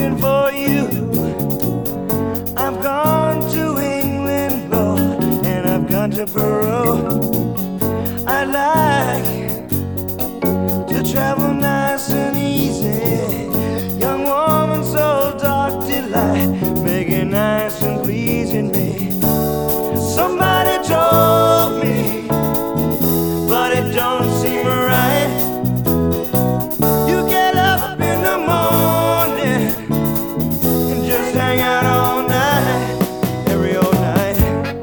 looking for you. I've gone to England, Lord, and I've gone to Peru. I'd like to travel nice and easy. Young woman, so dark delight, make it nice and pleasing me. Somebody told me, but it don't seem right. You get up in the morning and just hang out all night, every old night.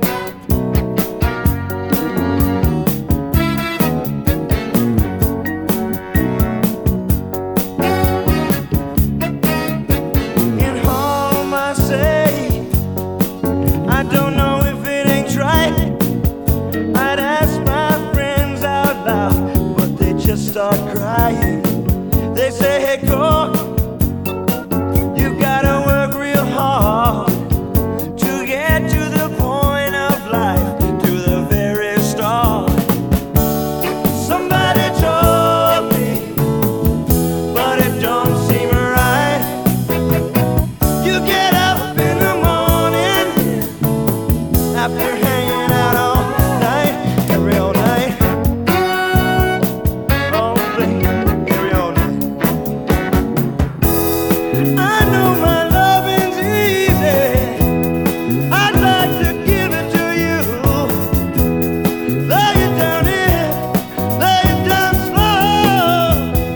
In home I say, I don't know if it ain't right. I'd ask my friends out loud, but they just start crying. They say, hey, go, you gotta work real hard to get to the point of life, to the very start. Somebody told me, but it don't seem right. You get up in the morning after hanging out all night, every all night. Oh, baby, every all night. I know my loving's easy. I'd like to give it to you. Lay it down here, lay it down slow.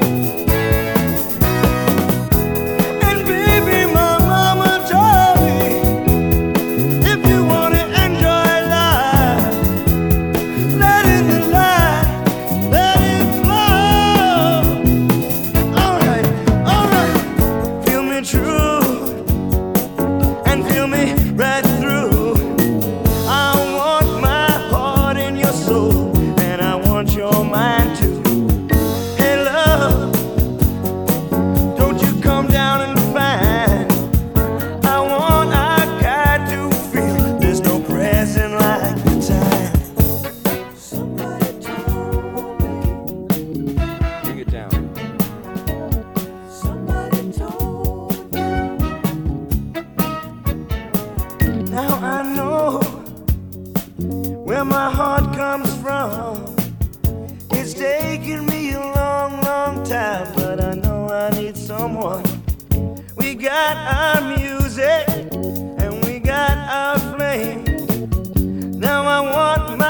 And baby, my mama told me, if you wanna enjoy life, let in the light, let it flow. Alright, alright. Feel me true and feel me right through. I want my heart in your soul, and I want your mind too. Hey love, don't you come down and find I want our guy to feel there's no present like the time. Somebody told me, Bring it down. somebody told me. Now I know where my heart comes from. It's taken me a long, long time, but I know I need someone. We got our music and we got our flame. Now I want my